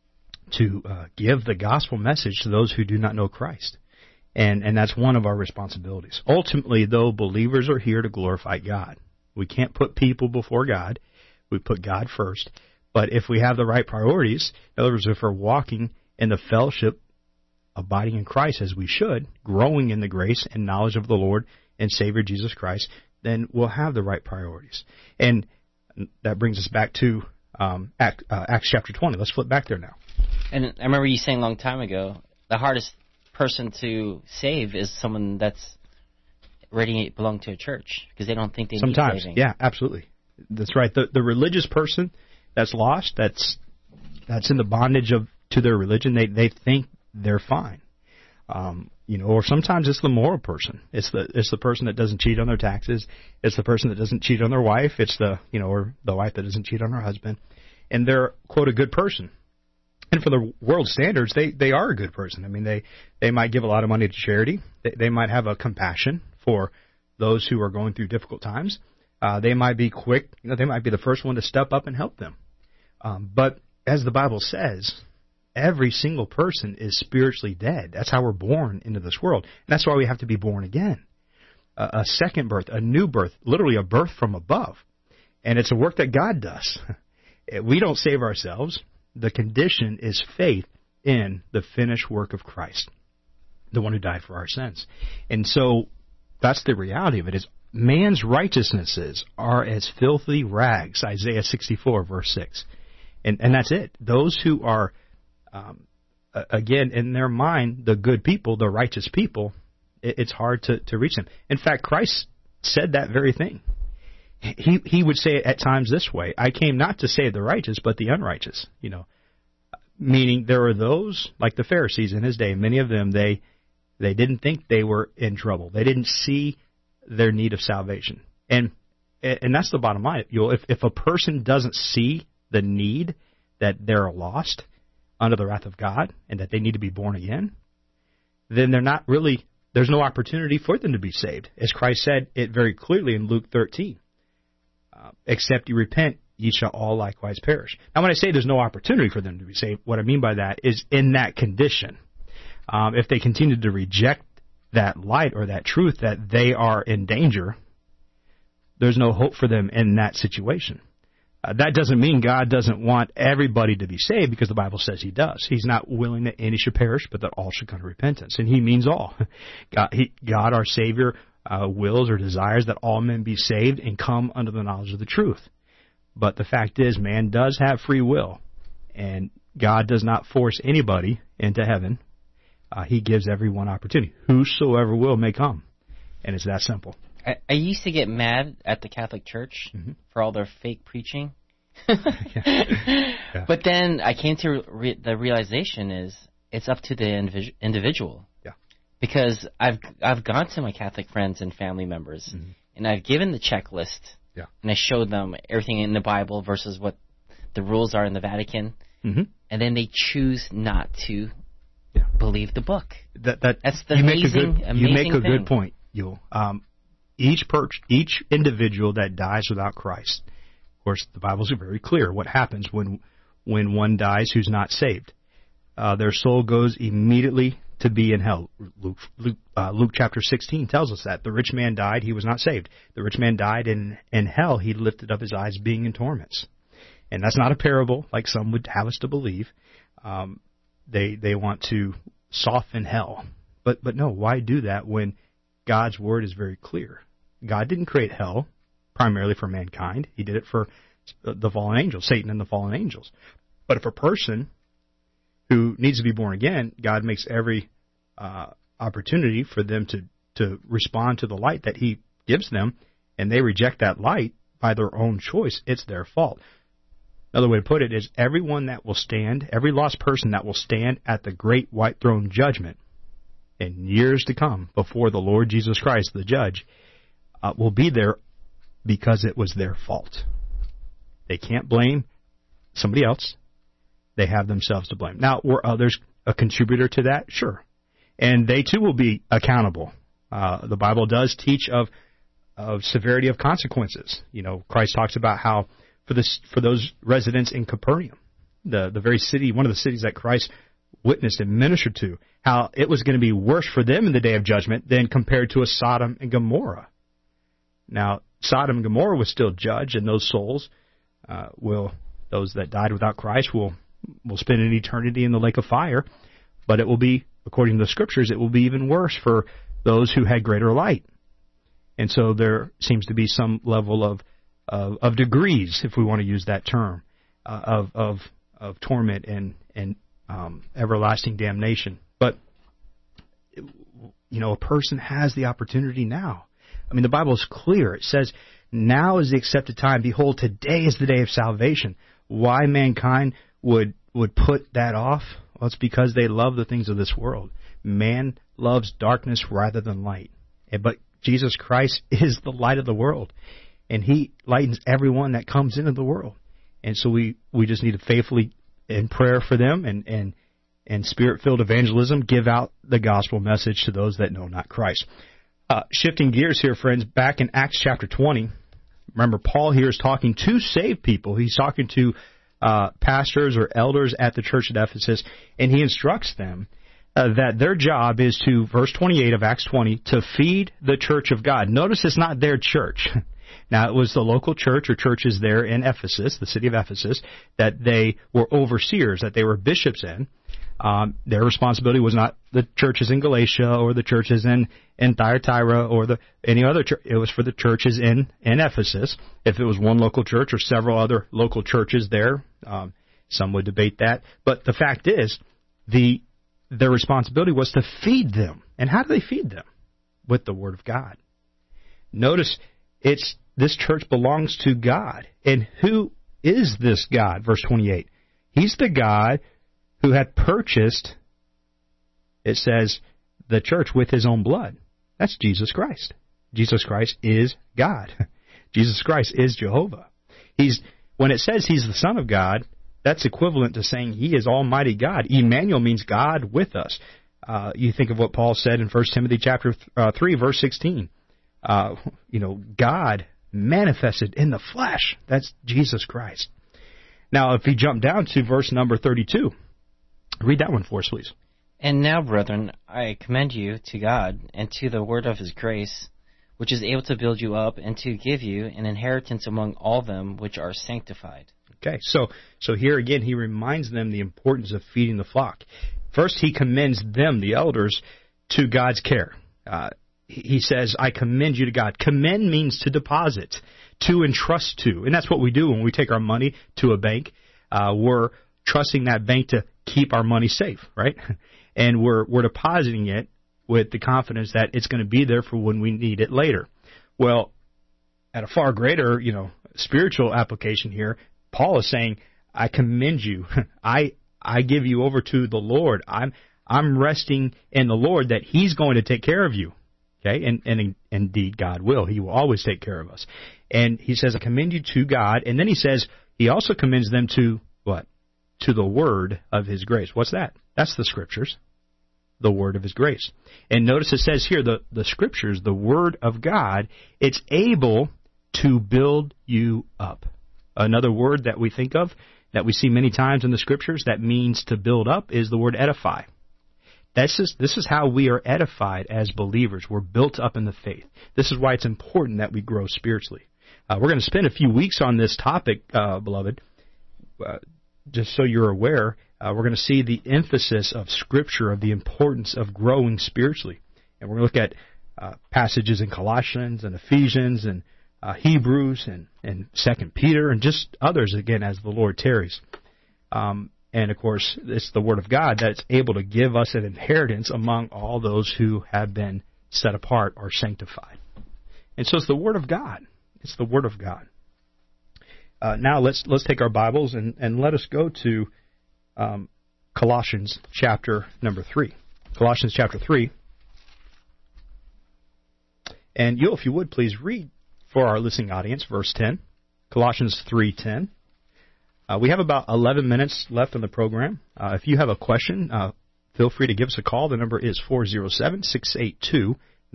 S2: give the gospel message to those who do not know Christ. And that's one of our responsibilities. Ultimately, though, believers are here to glorify God. We can't put people before God. We put God first. But if we have the right priorities, in other words, if we're walking in the fellowship, abiding in Christ as we should, growing in the grace and knowledge of the Lord and Savior Jesus Christ, then we'll have the right priorities. And that brings us back to Acts chapter 20. Let's flip back there now.
S3: And I remember you saying a long time ago, the hardest person to save is someone that's ready to belong to a church because they don't think they need saving.
S2: Yeah, absolutely. That's right. The religious person that's lost, that's in the bondage to their religion, they think they're fine. Or sometimes it's the moral person. It's the person that doesn't cheat on their taxes. It's the person that doesn't cheat on their wife. It's or the wife that doesn't cheat on her husband. And they're, quote, a good person. And for the world standards, they are a good person. I mean, they might give a lot of money to charity. They might have a compassion for those who are going through difficult times. They might be quick. They might be the first one to step up and help them. But as the Bible says, every single person is spiritually dead. That's how we're born into this world. And that's why we have to be born again. A second birth, a new birth, literally a birth from above. And it's a work that God does. We don't save ourselves. The condition is faith in the finished work of Christ, the one who died for our sins. And so that's the reality of it, is man's righteousnesses are as filthy rags, Isaiah 64, verse 6. And that's it. Those who are, again, in their mind, the good people, the righteous people, it's hard to reach them. In fact, Christ said that very thing. He would say it at times this way: I came not to save the righteous, but the unrighteous. Meaning there were those, like the Pharisees in his day, many of them, they didn't think they were in trouble. They didn't see their need of salvation. And that's the bottom line. If a person doesn't see the need that they're lost under the wrath of God and that they need to be born again, then there's no opportunity for them to be saved. As Christ said it very clearly in Luke 13. Except you repent, ye shall all likewise perish. Now, when I say there's no opportunity for them to be saved, what I mean by that is in that condition. If they continue to reject that light or that truth that they are in danger, there's no hope for them in that situation. That doesn't mean God doesn't want everybody to be saved, because the Bible says He does. He's not willing that any should perish, but that all should come to repentance. And He means all. God, our Savior, wills or desires that all men be saved and come under the knowledge of the truth. But the fact is, man does have free will, and God does not force anybody into heaven. He gives everyone opportunity. Whosoever will may come. And it's that simple.
S3: I used to get mad at the Catholic Church for all their fake preaching.
S2: Yeah.
S3: But then I came to the realization is it's up to the individual.
S2: Yeah.
S3: Because I've gone to my Catholic friends and family members, and I've given the checklist, and I showed them everything in the Bible versus what the rules are in the Vatican,
S2: Mm-hmm.
S3: and then they choose not to believe the book. That's the
S2: you
S3: amazing
S2: make a
S3: thing.
S2: good point, Yul. Each individual that dies without Christ, of course, the Bible's very clear what happens when one dies who's not saved. Their soul goes immediately to be in hell. Luke chapter 16 tells us that. The rich man died, he was not saved. The rich man died in hell, he lifted up his eyes being in torments. And that's not a parable like some would have us to believe. They want to soften hell. But no, why do that when God's word is very clear? God didn't create hell primarily for mankind. He did it for the fallen angels, Satan and the fallen angels. But if a person who needs to be born again, God makes every opportunity for them to respond to the light that he gives them, and they reject that light by their own choice, it's their fault. Another way to put it is everyone that will stand, every lost person that will stand at the great white throne judgment in years to come before the Lord Jesus Christ, the judge, will be there because it was their fault. They can't blame somebody else. They have themselves to blame. Now, were others a contributor to that? Sure. And they too will be accountable. The Bible does teach of severity of consequences. You know, Christ talks about how for those residents in Capernaum, the very city, one of the cities that Christ witnessed and ministered to, how it was going to be worse for them in the day of judgment than compared to a Sodom and Gomorrah. Now, Sodom and Gomorrah was still judged, and those souls those that died without Christ will spend an eternity in the lake of fire. But it will be, according to the Scriptures, it will be even worse for those who had greater light. And so there seems to be some level of degrees, if we want to use that term, of torment and everlasting damnation. But you know, a person has the opportunity now. I mean, the Bible is clear. It says, "Now is the accepted time. Behold, today is the day of salvation." Why mankind would put that off? Well, it's because they love the things of this world. Man loves darkness rather than light. But Jesus Christ is the light of the world, and he lightens everyone that comes into the world. And so we just need to faithfully, in prayer for them and Spirit-filled evangelism, give out the gospel message to those that know not Christ. Shifting gears here, friends, back in Acts chapter 20, remember Paul here is talking to saved people. He's talking to pastors or elders at the church at Ephesus, and he instructs them that their job is to, verse 28 of Acts 20, to feed the church of God. Notice it's not their church. Now, it was the local church or churches there in Ephesus, the city of Ephesus, that they were overseers, that they were bishops in. Their responsibility was not the churches in Galatia or the churches in Thyatira or any other church. It was for the churches in Ephesus. If it was one local church or several other local churches there, some would debate that. But the fact is, their responsibility was to feed them. And how do they feed them? With the Word of God. Notice, this church belongs to God. And who is this God? Verse 28. He's the God who had purchased, it says, the church with his own blood. That's Jesus Christ. Jesus Christ is God. Jesus Christ is Jehovah. When it says he's the Son of God, that's equivalent to saying he is Almighty God. Emmanuel means God with us. You think of what Paul said in 1 Timothy chapter 3, verse 16. God manifested in the flesh. That's Jesus Christ. Now, if we jump down to verse number 32, read that one for us, please.
S3: "And now, brethren, I commend you to God and to the word of his grace, which is able to build you up and to give you an inheritance among all them which are sanctified."
S2: Okay, so here again, he reminds them the importance of feeding the flock. First, he commends them, the elders, to God's care. He says, "I commend you to God." Commend means to deposit, to entrust to. And that's what we do when we take our money to a bank. We're trusting that bank to keep our money safe, right? And we're depositing it with the confidence that it's going to be there for when we need it later. Well, at a far greater, spiritual application here, Paul is saying, "I commend you. I give you over to the Lord. I'm resting in the Lord that he's going to take care of you." Okay, and indeed God will. He will always take care of us. And he says, "I commend you to God." And then he says, He also commends them to what? To the word of his grace. What's that? That's the Scriptures, the word of his grace. And notice it says here, the Scriptures, the word of God, it's able to build you up. Another word that we think of, that we see many times in the Scriptures, that means to build up, is the word edify. This is how we are edified as believers. We're built up in the faith. This is why it's important that we grow spiritually. We're going to spend a few weeks on this topic, beloved. Just so you're aware, we're going to see the emphasis of Scripture, of the importance of growing spiritually. And we're going to look at passages in Colossians and Ephesians and Hebrews and 2 Peter and just others, again, as the Lord tarries. And, of course, it's the Word of God that's able to give us an inheritance among all those who have been set apart or sanctified. And so it's the Word of God. It's the Word of God. Now let's take our Bibles and let us go to Colossians chapter number 3. Colossians chapter 3. And you, if you would, please read for our listening audience, verse 10. Colossians 3:10. We have about 11 minutes left on the program. If you have a question, feel free to give us a call. The number is 407-682-9595.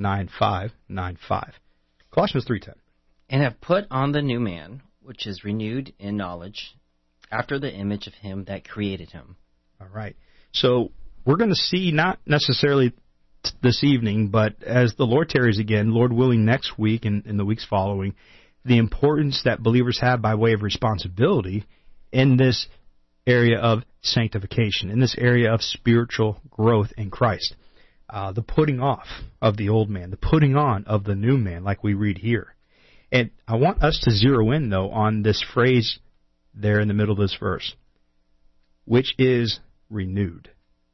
S2: Colossians 3:10.
S3: And have put on the new man, which is renewed in knowledge, after the image of him that created him.
S2: All right. So we're going to see, not necessarily this evening, but as the Lord tarries again, Lord willing, next week and in the weeks following, the importance that believers have by way of responsibility in this area of sanctification, in this area of spiritual growth in Christ. The putting off of the old man, the putting on of the new man, like we read here. And I want us to zero in, though, on this phrase there in the middle of this verse, which is renewed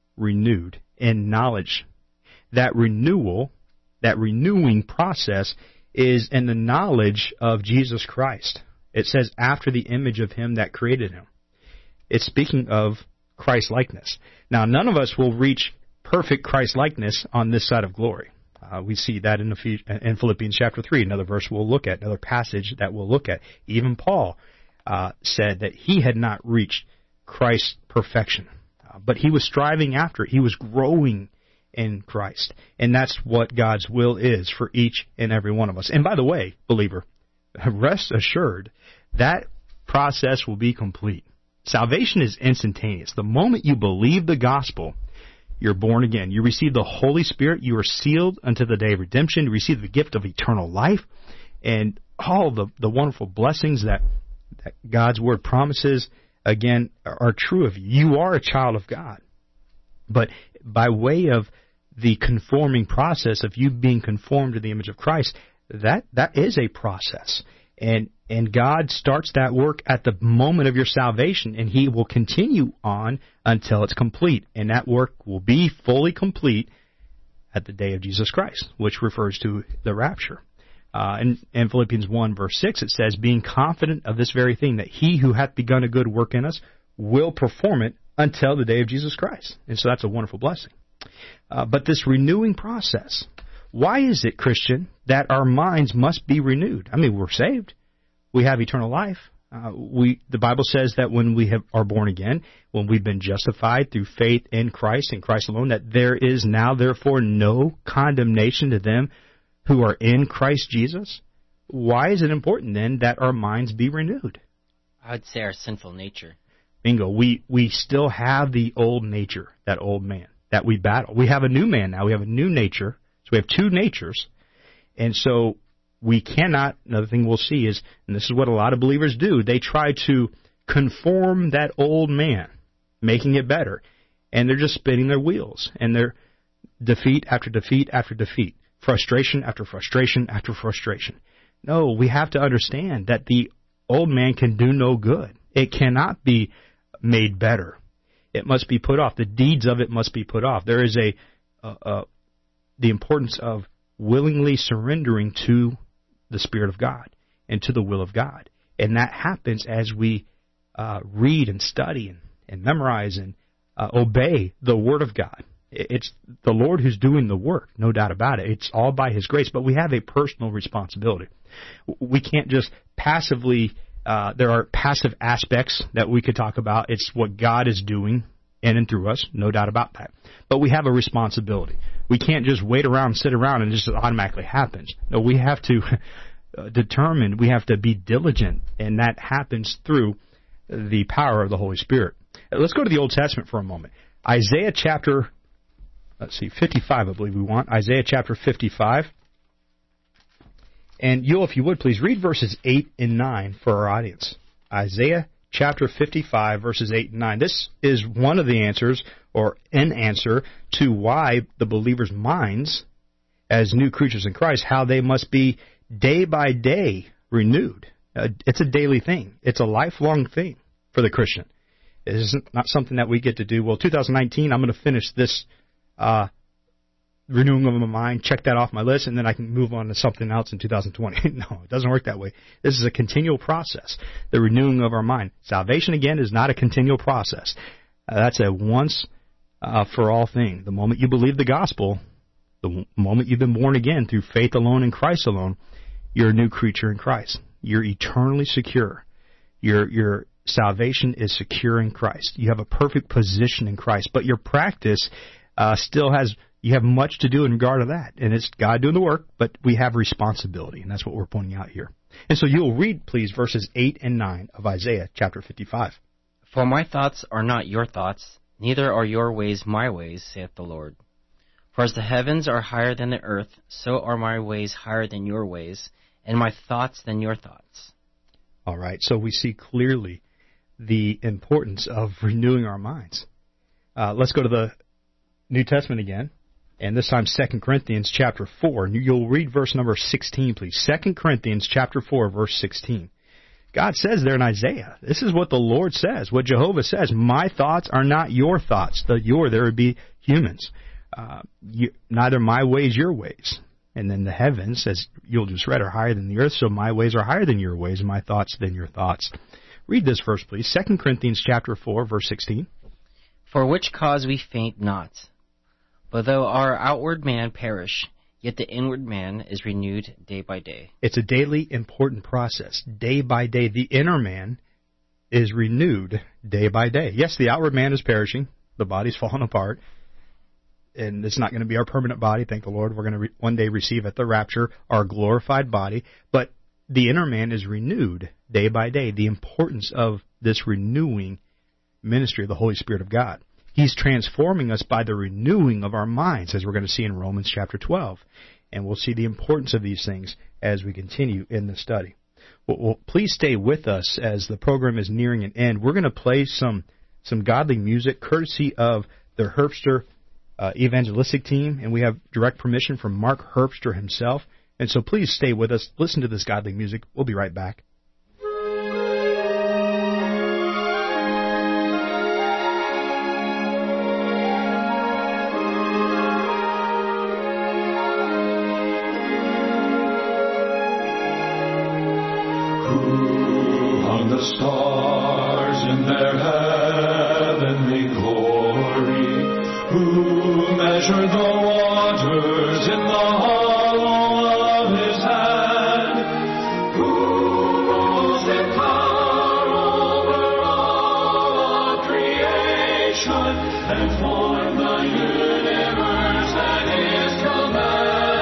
S2: in knowledge. That renewal, that renewing process is in the knowledge of Jesus Christ. It says, after the image of him that created him. It's speaking of Christ-likeness. Now, none of us will reach perfect Christ-likeness on this side of glory. We see that in Philippians chapter 3, another verse we'll look at, another passage that we'll look at. Even Paul said that he had not reached Christ's perfection, but he was striving after it. He was growing in Christ, and that's what God's will is for each and every one of us. And by the way, believer, rest assured that process will be complete. Salvation is instantaneous. The moment you believe the gospel, you're born again. You receive the Holy Spirit. You are sealed unto the day of redemption. You receive the gift of eternal life and all the wonderful blessings that God's Word promises, again, are true of you. You are a child of God. But by way of the conforming process of you being conformed to the image of Christ, that is a process. And God starts that work at the moment of your salvation, and He will continue on until it's complete. And that work will be fully complete at the day of Jesus Christ, which refers to the rapture. In Philippians 1, verse 6, it says, being confident of this very thing, that He who hath begun a good work in us will perform it until the day of Jesus Christ. And so that's a wonderful blessing. But this renewing process, why is it, Christian, that our minds must be renewed? I mean, we're saved. We have eternal life. The Bible says that when we are born again, when we've been justified through faith in Christ and Christ alone, that there is now, therefore, no condemnation to them who are in Christ Jesus. Why is it important, then, that our minds be renewed?
S3: I would say our sinful nature.
S2: Bingo. We still have the old nature, that old man, that we battle. We have a new man now. We have a new nature. So we have two natures. And so we cannot, another thing we'll see is, and this is what a lot of believers do, they try to conform that old man, making it better. And they're just spinning their wheels. And they're defeat after defeat after defeat. Frustration after frustration after frustration. No, we have to understand that the old man can do no good. It cannot be made better. It must be put off. The deeds of it must be put off. There is the importance of willingly surrendering to the Spirit of God and to the will of God. And that happens as we read and study and memorize and obey the Word of God. It's the Lord who's doing the work, no doubt about it. It's all by His grace, but we have a personal responsibility. We can't just passively There are passive aspects that we could talk about. It's what God is doing in and through us, no doubt about that. But we have a responsibility. We can't just wait around, sit around, and it just automatically happens. No, we have to determine, we have to be diligent, and that happens through the power of the Holy Spirit. Let's go to the Old Testament for a moment. Isaiah chapter, 55, I believe we want. Isaiah chapter 55. And you'll, if you would, please read verses 8 and 9 for our audience. Isaiah chapter 55, verses 8 and 9. This is one of the answers, or an answer, to why the believer's minds, as new creatures in Christ, how they must be day by day renewed. It's a daily thing. It's a lifelong thing for the Christian. It isn't not something that we get to do. Well, 2019, I'm going to finish this renewing of my mind, check that off my list, and then I can move on to something else in 2020. No, it doesn't work that way. This is a continual process, the renewing of our mind. Salvation, again, is not a continual process. That's a once-for-all thing. The moment you believe the gospel, the moment you've been born again through faith alone in Christ alone, you're a new creature in Christ. You're eternally secure. Your salvation is secure in Christ. You have a perfect position in Christ, but your practice still has... You have much to do in regard to that, and it's God doing the work, but we have responsibility, and that's what we're pointing out here. And so you'll read, please, verses 8 and 9 of Isaiah chapter 55.
S3: For my thoughts are not your thoughts, neither are your ways my ways, saith the Lord. For as the heavens are higher than the earth, so are my ways higher than your ways, and my thoughts than your thoughts.
S2: All right, so we see clearly the importance of renewing our minds. Let's go to the New Testament again. And this time 2 Corinthians chapter 4. And you'll read verse number 16, please. 2 Corinthians chapter 4, verse 16. God says there in Isaiah, this is what the Lord says, what Jehovah says. My thoughts are not your thoughts. The your, there would be humans. Neither my ways, your ways. And then the heavens, as you'll just read, are higher than the earth, so my ways are higher than your ways, and my thoughts than your thoughts. Read this verse, please. 2 Corinthians chapter 4, verse 16.
S3: For which cause we faint not. But though our outward man perish, yet the inward man is renewed day by day.
S2: It's a daily important process. Day by day, the inner man is renewed day by day. Yes, the outward man is perishing. The body's falling apart. And it's not going to be our permanent body, thank the Lord. We're going to one day receive at the rapture our glorified body. But the inner man is renewed day by day. The importance of this renewing ministry of the Holy Spirit of God. He's transforming us by the renewing of our minds, as we're going to see in Romans chapter 12. And we'll see the importance of these things as we continue in the study. Well, please stay with us as the program is nearing an end. We're going to play some godly music courtesy of the Herbster evangelistic team, and we have direct permission from Mark Herbster himself. And so please stay with us. Listen to this godly music. We'll be right back.
S4: The stars in their heavenly glory, who measured the waters in the hollow of his hand, who rules in power over all of creation, and formed the universe at his command.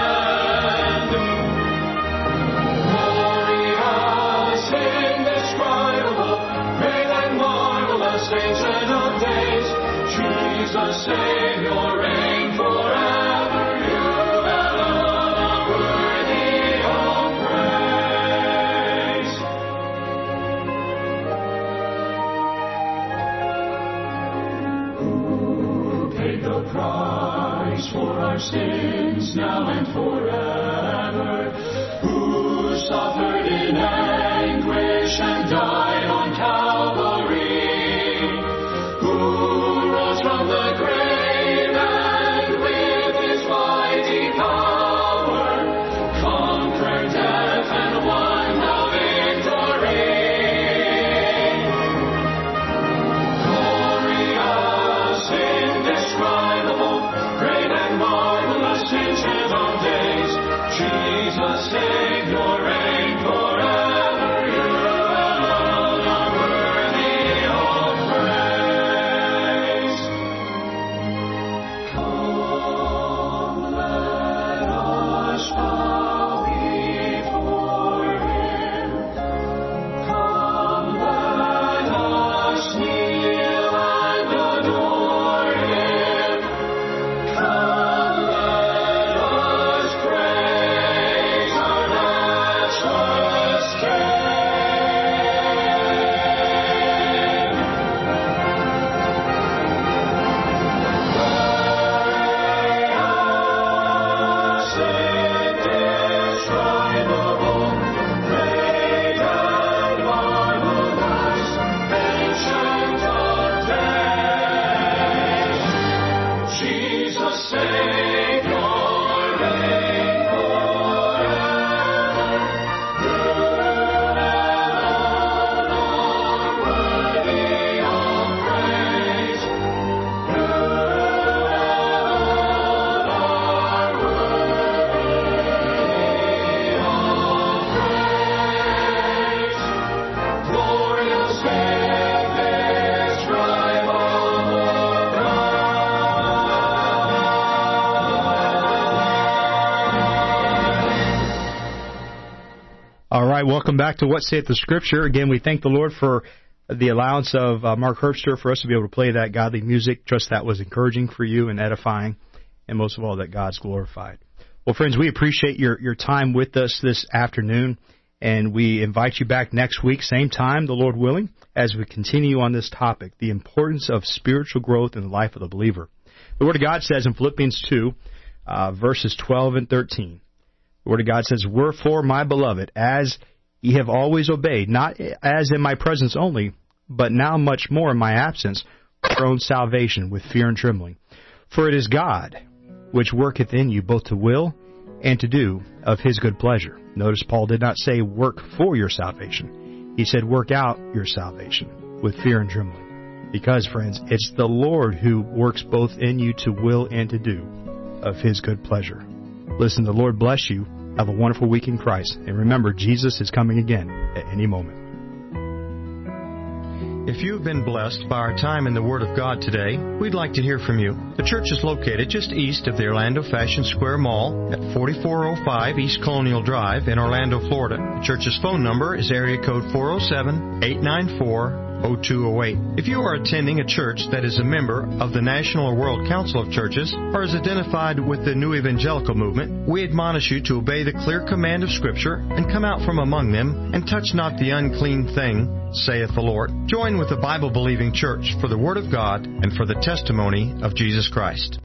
S4: Ancient of days, Jesus, Savior, reign forever. You alone are worthy of praise. Who paid the price for our sins now and forever? Who suffered in anguish and died on Calvary? From the grave and with his mighty power conquered death and won the victory. Glorious, indescribable, great and marvelous, ancient of days, Jesus, Savior, reign forever. You alone
S2: All right, welcome back to What Saith the Scripture. Again, we thank the Lord for the allowance of Mark Herbster for us to be able to play that godly music. Trust that was encouraging for you and edifying, and most of all, that God's glorified. Well, friends, we appreciate your time with us this afternoon, and we invite you back next week, same time, the Lord willing, as we continue on this topic, the importance of spiritual growth in the life of the believer. The Word of God says in Philippians 2, verses 12 and 13, the Word of God says, "Wherefore, my beloved, as ye have always obeyed, not as in my presence only, but now much more in my absence, your own salvation with fear and trembling. For it is God which worketh in you both to will and to do of his good pleasure." Notice Paul did not say work for your salvation. He said work out your salvation with fear and trembling. Because, friends, it's the Lord who works both in you to will and to do of his good pleasure. Listen, the Lord bless you. Have a wonderful week in Christ. And remember, Jesus is coming again at any moment.
S5: If you have been blessed by our time in the Word of God today, we'd like to hear from you. The church is located just east of the Orlando Fashion Square Mall at 4405 East Colonial Drive in Orlando, Florida. The church's phone number is area code 407-894-0208. If you are attending a church that is a member of the National or World Council of Churches or is identified with the New Evangelical Movement, we admonish you to obey the clear command of Scripture and come out from among them and touch not the unclean thing, saith the Lord. Join with the Bible-believing church for the Word of God and for the testimony of Jesus Christ.